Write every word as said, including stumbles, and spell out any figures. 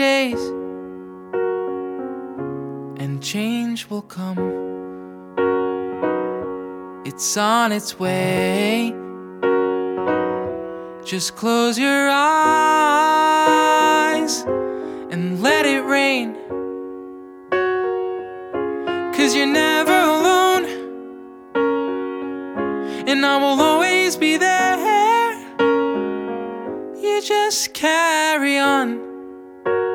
days, and change will come. It's on its way. Just close your eyes and let it rain, 'cause you're never alone, and I will always be there. You just carry on.